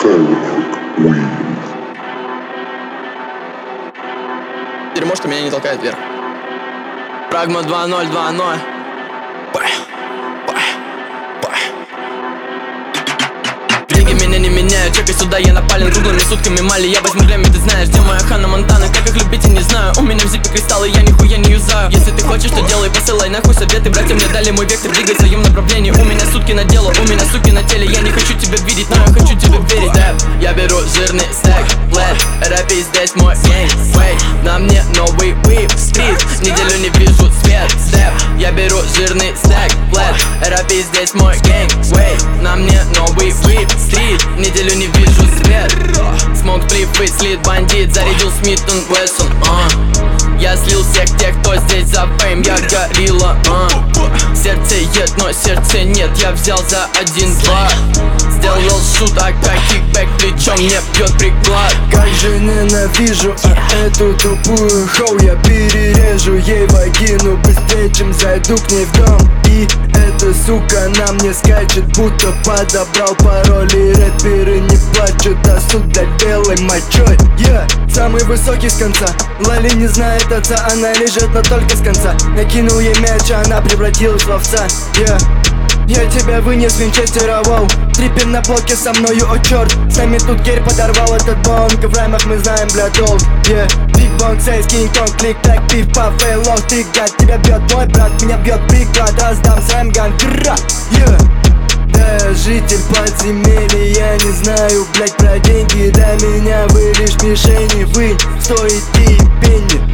Skylark Win. Дерьмо, что меня не толкает вверх. Прагма 2-0, 2-0. Деньги меня не меняют, чекай сюда, я напален круглыми сутками мали. Я возьму время, ты знаешь, где моя Ханна Монтана. Как их любить, я не знаю, у меня в зипе кристаллы, я нихуя не юзаю. Если ты хочешь, то делай, посылай нахуй советы. Братья мне дали мой вектор, двигай в своем направлении. У меня сутки на дело, у меня суки на теле. Я не хочу тебя видеть, но я хочу тебе верить. Я беру жирный стек, блэд, рэпи здесь мой геймплей. На мне новый whip, стрит, неделю не вижу свет, степ. Я беру жирный стек, блэд, рэпи здесь мой геймплей. На мне новый whip, стрит, неделю не вижу свет. Смог плифы, слит бандит, зарядил Смит & Вессон. Я слил всех тех, кто здесь за фейм, я горилла. Сердце ед, но сердца нет, я взял за 1-2. Сделал шут, а как кикбэк, плечом мне бьет приклад. Как же ненавижу эту тупую хоу. Я перережу ей вагину быстрее, чем зайду к ней в дом. И эта сука на мне скачет, будто подобрал пароль. И рэперы не плачут, а суд для белой мочой. Самый высокий с конца. Лали не знает отца, она лежит, но только с конца. Накинул ей мяч, а она превратилась в овца. Я тебя вынес Винчестера, воу. Триппер на блоке со мною, о черт. С нами тут Герь подорвал этот бонг. В раймах мы знаем, бля, толк. Биг Бонг, Сейс, Кинг-Конг, клик-так, пиф-паф, фейлок. Ты гад, тебя бьет мой брат, меня бьет приклад. Раздам сэмган, кра, Да, житель подземелья, я не знаю, блять, про деньги. Для меня вы лишь мишени, вы стоите пенни.